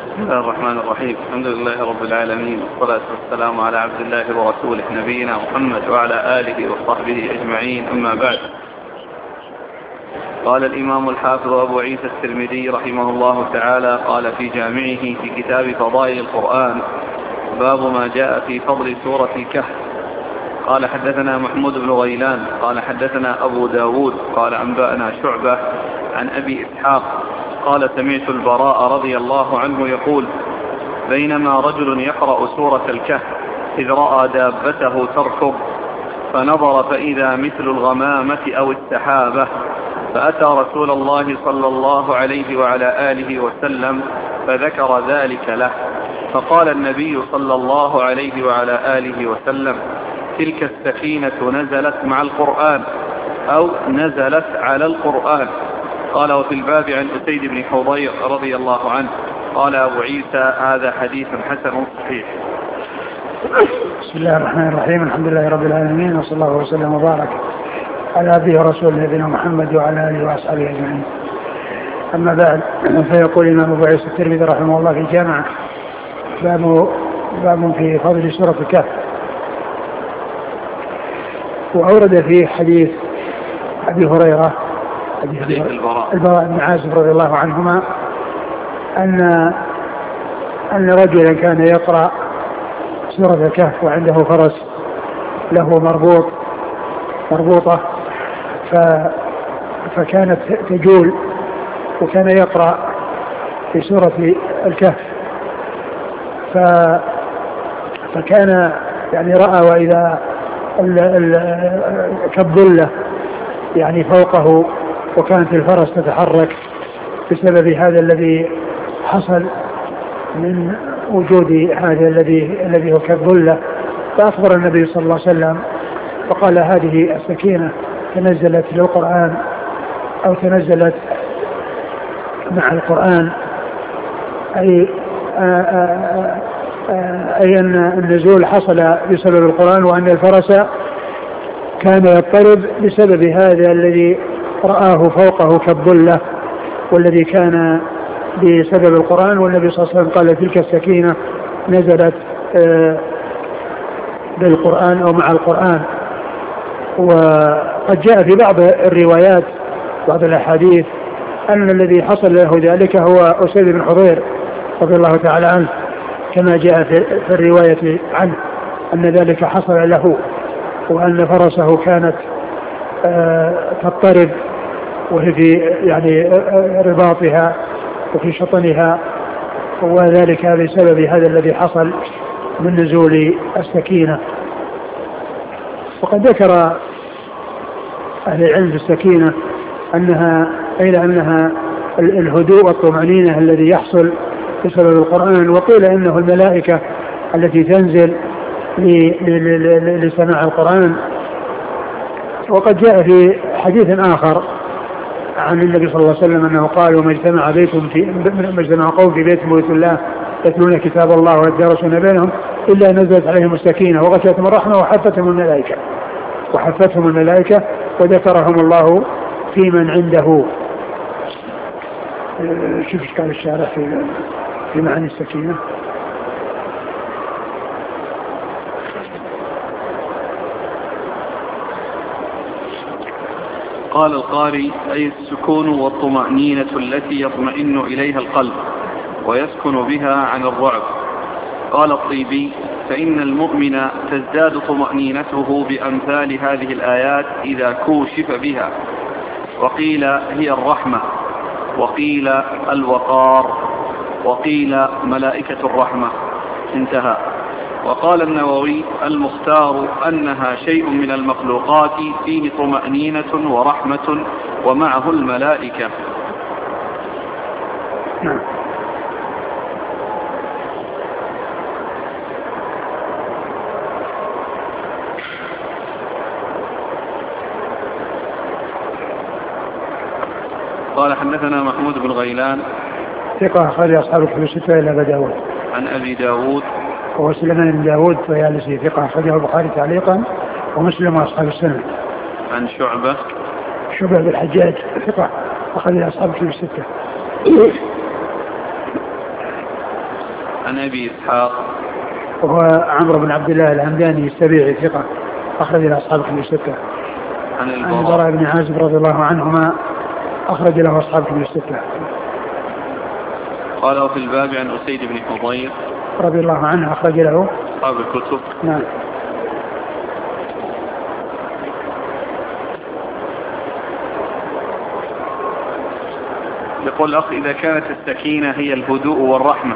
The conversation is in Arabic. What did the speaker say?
بسم الله الرحمن الرحيم. الحمد لله رب العالمين، والصلاة والسلام على عبد الله ورسوله نبينا محمد وعلى آله وصحبه أجمعين، أما بعد. قال الإمام الحافظ أبو عيسى الترمذي رحمه الله تعالى قال في جامعه في كتاب فضائل القرآن: باب ما جاء في فضل سورة الكهف. قال حدثنا محمود بن غيلان قال حدثنا أبو داود قال أنبأنا شعبة عن أبي إسحاق قال سمعت البراء رضي الله عنه يقول: بينما رجل يقرأ سورة الكهف إذ رأى دابته تركض فنظر فإذا مثل الغمامة أو السحابة، فأتى رسول الله صلى الله عليه وعلى آله وسلم فذكر ذلك له، فقال النبي صلى الله عليه وعلى آله وسلم: تلك السكينة نزلت مع القرآن أو نزلت على القرآن. قال: وفي الباب عن أسيد بن حضير رضي الله عنه. قال أبو عيسى: هذا حديث حسن صحيح. بسم الله الرحمن الرحيم. الحمد لله رب العالمين، وصلى الله وسلم وبارك على عبده ورسوله نبينا محمد وعلى آله وأصحابه أجمعين. أما بعد، فيقول الإمام أبو عيسى الترمذي رحمه الله في جامعه: باب في فضل سورة الكهف. وأورد فيه حديث أبي هريرة البراء بن عازب رضي الله عنهما أن رجلا كان يقرأ سورة الكهف وعنده فرس له مربوطة فكانت تجول، وكان يقرأ في سورة الكهف، فكان يعني رأى وإذا كالظلة يعني فوقه، وكانت الفرس تتحرك بسبب هذا الذي حصل من وجود هذا الذي هو كالظلة. فأخبر النبي صلى الله عليه وسلم فقال: هذه السكينة تنزلت للقرآن أو تنزلت مع القرآن، أي أن النزول حصل بسبب القرآن، وأن الفرس كان يضطرب بسبب هذا الذي رآه فوقه كالظلة والذي كان بسبب القرآن. والنبي صلى الله عليه وسلم قال: تلك السكينة نزلت بالقرآن أو مع القرآن. وقد جاء في بعض الروايات بعض الأحاديث أن الذي حصل له ذلك هو أسيد بن حضير رضي الله تعالى عنه، كما جاء في الرواية عنه أن ذلك حصل له، وأن فرسه كانت تضطرب وهي في يعني رباطها وفي شطنها، وذلك بسبب هذا الذي حصل من نزول السكينة. وقد ذكر أهل العلم في السكينة أنها الهدوء والطمأنينة الذي يحصل بسبب القرآن، وقيل إنه الملائكة التي تنزل لسماع القرآن. وقد جاء في حديث آخر عن النبي صلى الله عليه وسلم أنه قال: وما اجتمع قوم في بيت بيوت الله يتلون كتاب الله ويتدارسون بينهم إلا نزلت عليهم السكينة وغشيتهم الرحمة وحفتهم الملائكة وذكرهم الله في من عنده. شوف إشكال الشارع في معنى السكينة. قال القاري: أي السكون والطمأنينة التي يطمئن إليها القلب ويسكن بها عن الرعب. قال الطيبي: فإن المؤمن تزداد طمأنينته بأمثال هذه الآيات إذا كوشف بها. وقيل هي الرحمة، وقيل الوقار، وقيل ملائكة الرحمة. انتهى. وقال النووي: المختار أنها شيء من المخلوقات فيه طمأنينة ورحمة ومعه الملائكة. قال حدثنا محمود بن غيلان ثقة أخرج أصحاب الكتب الستة إلا أبي داود. عن أبي داود وهو سليمان بن داود فيالسي ثقة أخرجه البخاري تعليقا ومسلم وأصحاب السنة. عن شعبة بن الحجاج ثقة أخرج أصحاب الكتب الستة. عن أبي إسحاق وهو عمرو بن عبد الله الهمداني السبيعي ثقة أخرج له أصحاب كتب الستة. عن عن البراء بن عازب رضي الله عنهما أخرج له أصحاب كتب الستة. قال وفي الباب عن أسيد بن حضير رضي الله عنه أخرج له أصحاب الكتب. نعم. يقول الأخ إذا كانت السكينة هي الهدوء والرحمة